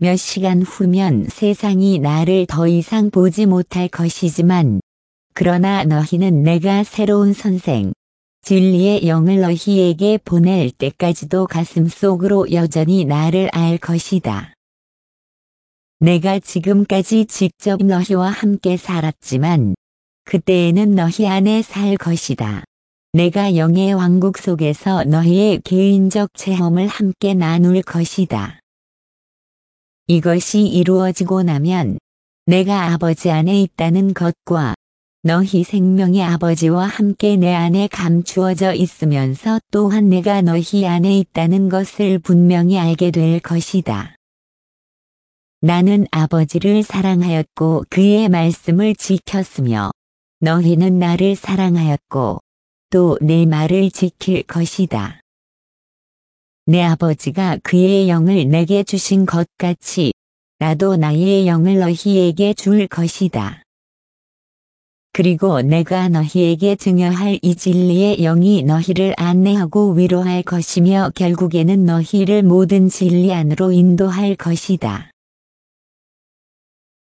몇 시간 후면 세상이 나를 더 이상 보지 못할 것이지만, 그러나 너희는 내가 새로운 선생, 진리의 영을 너희에게 보낼 때까지도 가슴속으로 여전히 나를 알 것이다. 내가 지금까지 직접 너희와 함께 살았지만, 그때에는 너희 안에 살 것이다. 내가 영의 왕국 속에서 너희의 개인적 체험을 함께 나눌 것이다. 이것이 이루어지고 나면 내가 아버지 안에 있다는 것과 너희 생명의 아버지와 함께 내 안에 감추어져 있으면서 또한 내가 너희 안에 있다는 것을 분명히 알게 될 것이다. 나는 아버지를 사랑하였고 그의 말씀을 지켰으며 너희는 나를 사랑하였고 또 내 말을 지킬 것이다. 내 아버지가 그의 영을 내게 주신 것 같이 나도 나의 영을 너희에게 줄 것이다. 그리고 내가 너희에게 증여할 이 진리의 영이 너희를 안내하고 위로할 것이며 결국에는 너희를 모든 진리 안으로 인도할 것이다.